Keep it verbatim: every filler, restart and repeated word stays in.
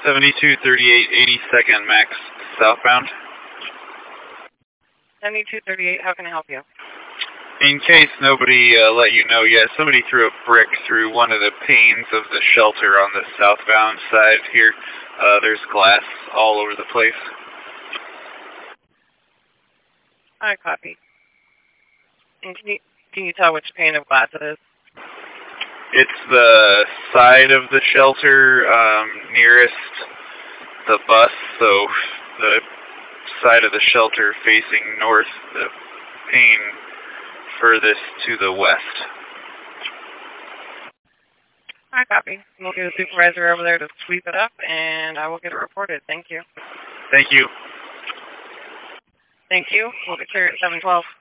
seventy-two thirty-eight, eighty-second max southbound. seventy-two thirty-eight, how can I help you? In case nobody uh, let you know yet, somebody threw a brick through one of the panes of the shelter on the southbound side here. Uh, there's glass all over the place. I copy. And can you, can you tell which pane of glass it is? It's the side of the shelter um, nearest the bus, so the side of the shelter facing north, the pane furthest to the west. I copy. We'll get a supervisor over there to sweep it up, and I will get it reported. Thank you. Thank you. Thank you. We'll get here at seven twelve.